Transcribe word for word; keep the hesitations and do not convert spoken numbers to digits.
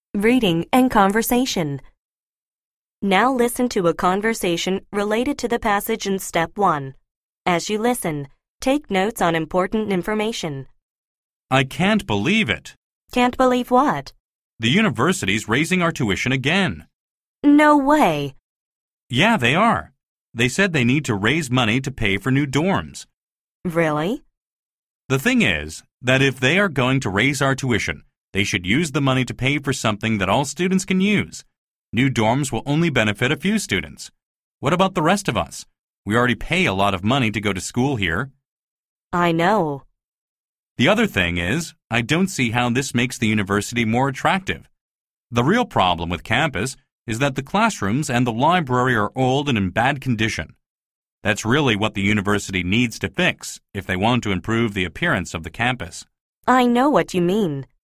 Reading and conversation. Now listen to a conversation related to the passage in Step one. As you listen, take notes on important information. I can't believe it. Can't believe what? The university's raising our tuition again. No way. Yeah, they are. They said they need to raise money to pay for new dorms. Really? The thing is that if they are going to raise our tuition, they should use the money to pay for something that all students can use. New dorms will only benefit a few students. What about the rest of us? We already pay a lot of money to go to school here. I know. The other thing is, I don't see how this makes the university more attractive. The real problem with campus is that the classrooms and the library are old and in bad condition. That's really what the university needs to fix if they want to improve the appearance of the campus. I know what you mean.